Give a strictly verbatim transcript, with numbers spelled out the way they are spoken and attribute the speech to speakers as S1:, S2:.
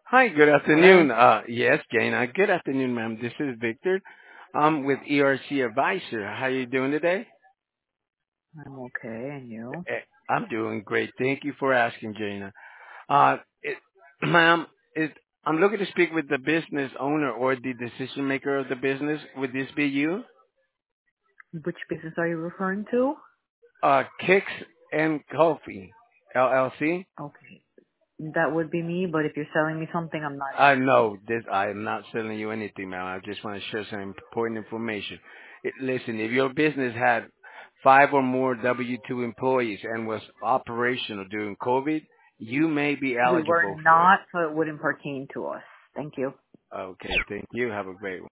S1: Hi, good
S2: Hello.
S1: afternoon. Uh, yes, Jana. Good afternoon, ma'am. This is Victor. I'm with E R C Advisor. How you doing today?
S2: I'm okay, and you?
S1: Eh, I'm doing great. Thank you for asking, Jana. Uh, it, ma'am, it, I'm looking to speak with the business owner or the decision maker of the business. Would this be you?
S2: Which business are you referring to?
S1: Uh, Kicks and Coffee, L L C.
S2: Okay. That would be me, but if you're selling me something, I'm not
S1: I
S2: interested.
S1: know this. I am not selling you anything, man. I just want to share some important information. It, listen, if your business had five or more W two employees and was operational during COVID, you may be
S2: We were
S1: eligible for it.
S2: not, so it wouldn't pertain to us. Thank you.
S1: Okay, thank you. Have a great one.